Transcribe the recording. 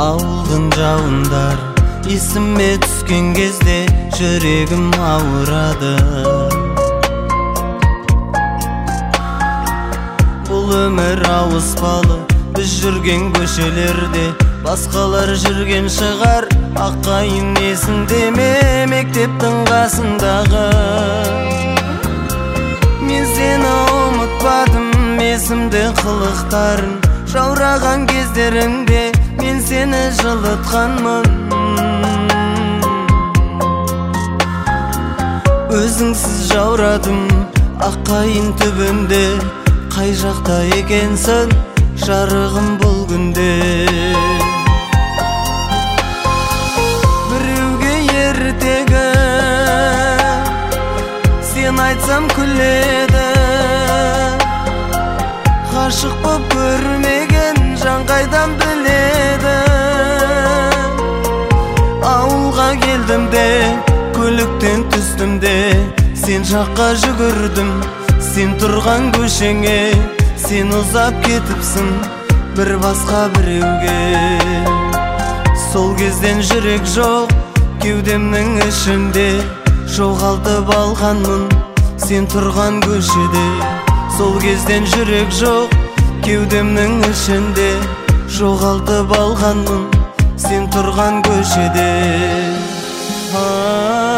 Ауылдың жауындар есіме түскен кезде жүрегім ауырады. Бұл өмір ауыспалы, біз жүрген көшелерде басқалар жүрген шығар. Аққайын есіңде ме, мектептің қасындағы? Мен сені ұмытпадым, есімде қылықтарын. Жаураған кездеріңде мен сені жылытқанмын. Өзіңсіз жаурадым аққайын түбінде. Қай жақта екенсің жарығым бұл күнде? Біреуге ертегі сен айтсам күледі. Ғашық боп көрмеген жан қайдан біледі? Ауылға келдім де, көліктен түстім де, сен жаққа жүгірдім. Сен тұрған көшеңе, сен ұзап кетіпсің бір басқа біреуге. Сол кезден жүрек жоқ кеудемнің ішінде, жоғалтып алғанмын сен тұрған көшеде. Сол кезден жүрек жоқ кеудемнің ішінде, жоғалтып алғанмын сен тұрған көшеде.